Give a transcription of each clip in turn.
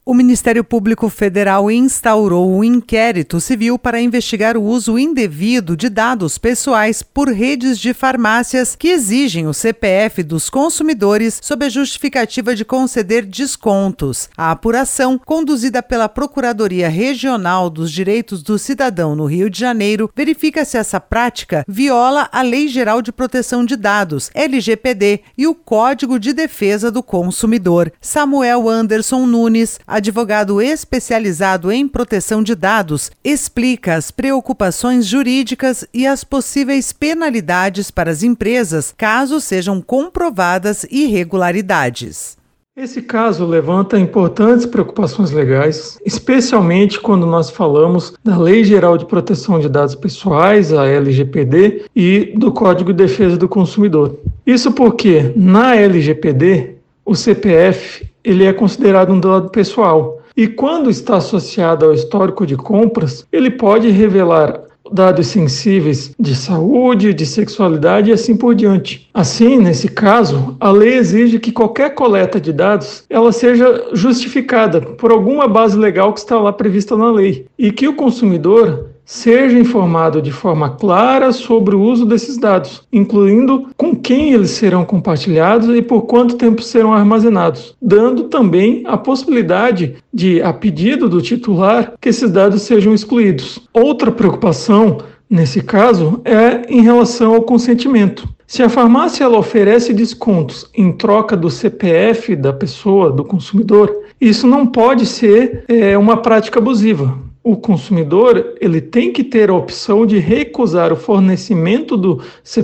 O Ministério Público Federal instaurou um inquérito civil para investigar o uso indevido de dados pessoais por redes de farmácias que exigem o CPF dos consumidores sob a justificativa de conceder descontos. A apuração, conduzida pela Procuradoria Regional dos Direitos do Cidadão no Rio de Janeiro, verifica se essa prática viola a Lei Geral de Proteção de Dados, LGPD, e o Código de Defesa do Consumidor. Samuel Anderson Nunes, advogado especializado em proteção de dados, explica as preocupações jurídicas e as possíveis penalidades para as empresas caso sejam comprovadas irregularidades. Esse caso levanta importantes preocupações legais, especialmente quando nós falamos da Lei Geral de Proteção de Dados Pessoais, a LGPD, e do Código de Defesa do Consumidor. Isso porque, na LGPD, o CPF ele é considerado um dado pessoal e, quando está associado ao histórico de compras, ele pode revelar dados sensíveis de saúde, de sexualidade e assim por diante. Assim, nesse caso, a lei exige que qualquer coleta de dados ela seja justificada por alguma base legal que está lá prevista na lei e que o consumidor seja informado de forma clara sobre o uso desses dados, incluindo com quem eles serão compartilhados e por quanto tempo serão armazenados, dando também a possibilidade de, a pedido do titular, que esses dados sejam excluídos. Outra preocupação, nesse caso, é em relação ao consentimento. Se a farmácia ela oferece descontos em troca do CPF da pessoa, do consumidor, isso não pode ser uma prática abusiva. O consumidor ele tem que ter a opção de recusar o fornecimento do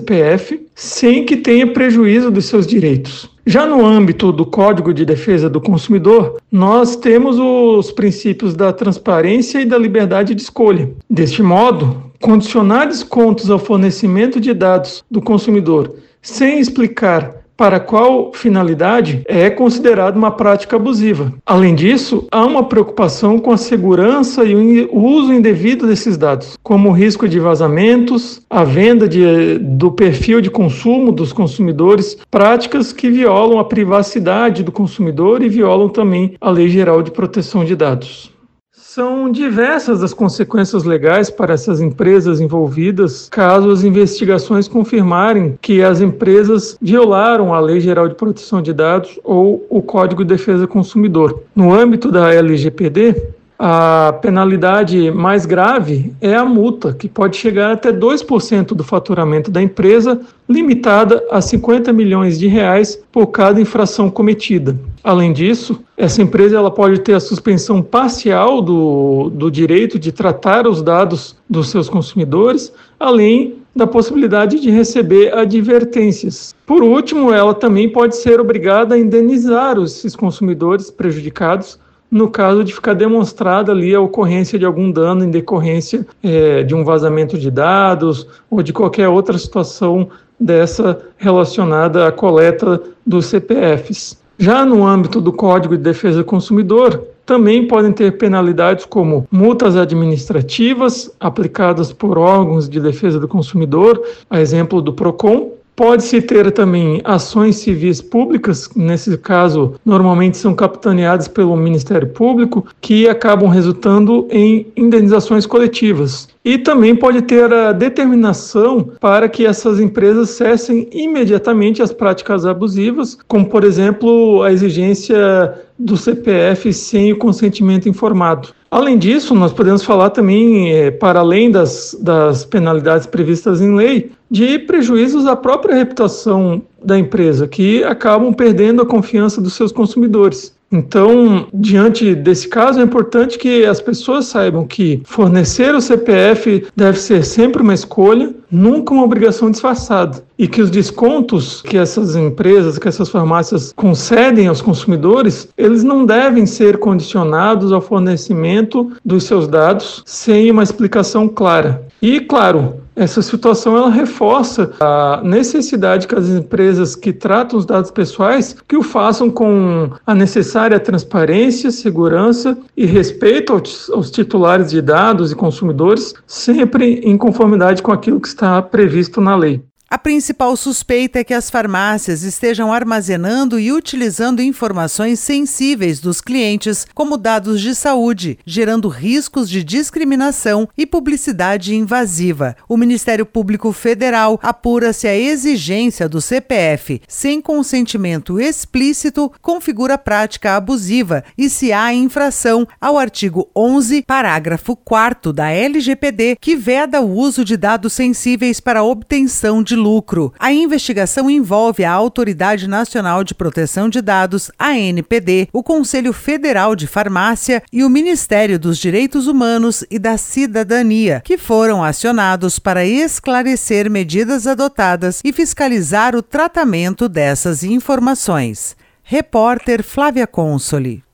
CPF sem que tenha prejuízo dos seus direitos. Já no âmbito do Código de Defesa do Consumidor, nós temos os princípios da transparência e da liberdade de escolha. Deste modo, condicionar descontos ao fornecimento de dados do consumidor sem explicar para qual finalidade é considerado uma prática abusiva. Além disso, há uma preocupação com a segurança e o uso indevido desses dados, como o risco de vazamentos, a venda do perfil de consumo dos consumidores, práticas que violam a privacidade do consumidor e violam também a Lei Geral de Proteção de Dados. São diversas as consequências legais para essas empresas envolvidas, caso as investigações confirmarem que as empresas violaram a Lei Geral de Proteção de Dados ou o Código de Defesa do Consumidor. No âmbito da LGPD, a penalidade mais grave é a multa, que pode chegar até 2% do faturamento da empresa, limitada a R$50 milhões por cada infração cometida. Além disso, essa empresa ela pode ter a suspensão parcial do direito de tratar os dados dos seus consumidores, além da possibilidade de receber advertências. Por último, ela também pode ser obrigada a indenizar esses consumidores prejudicados no caso de ficar demonstrada ali a ocorrência de algum dano em decorrência de um vazamento de dados ou de qualquer outra situação dessa relacionada à coleta dos CPFs. Já no âmbito do Código de Defesa do Consumidor, também podem ter penalidades como multas administrativas aplicadas por órgãos de defesa do consumidor, a exemplo do PROCON. Pode-se ter também ações civis públicas, nesse caso, normalmente são capitaneadas pelo Ministério Público, que acabam resultando em indenizações coletivas. E também pode ter a determinação para que essas empresas cessem imediatamente as práticas abusivas, como, por exemplo, a exigência do CPF sem o consentimento informado. Além disso, nós podemos falar também, para além das penalidades previstas em lei, de prejuízos à própria reputação da empresa, que acabam perdendo a confiança dos seus consumidores. Então, diante desse caso, é importante que as pessoas saibam que fornecer o CPF deve ser sempre uma escolha, nunca uma obrigação disfarçada. E que os descontos que essas empresas, que essas farmácias concedem aos consumidores, eles não devem ser condicionados ao fornecimento dos seus dados sem uma explicação clara. E, claro, essa situação ela reforça a necessidade que as empresas que tratam os dados pessoais que o façam com a necessária transparência, segurança e respeito aos titulares de dados e consumidores, sempre em conformidade com aquilo que está previsto na lei. A principal suspeita é que as farmácias estejam armazenando e utilizando informações sensíveis dos clientes, como dados de saúde, gerando riscos de discriminação e publicidade invasiva. O Ministério Público Federal apura se a exigência do CPF sem consentimento explícito configura prática abusiva e se há infração ao artigo 11, parágrafo 4º da LGPD, que veda o uso de dados sensíveis para obtenção de lucro. A investigação envolve a Autoridade Nacional de Proteção de Dados, ANPD, o Conselho Federal de Farmácia e o Ministério dos Direitos Humanos e da Cidadania, que foram acionados para esclarecer medidas adotadas e fiscalizar o tratamento dessas informações. Repórter Flávia Consoli.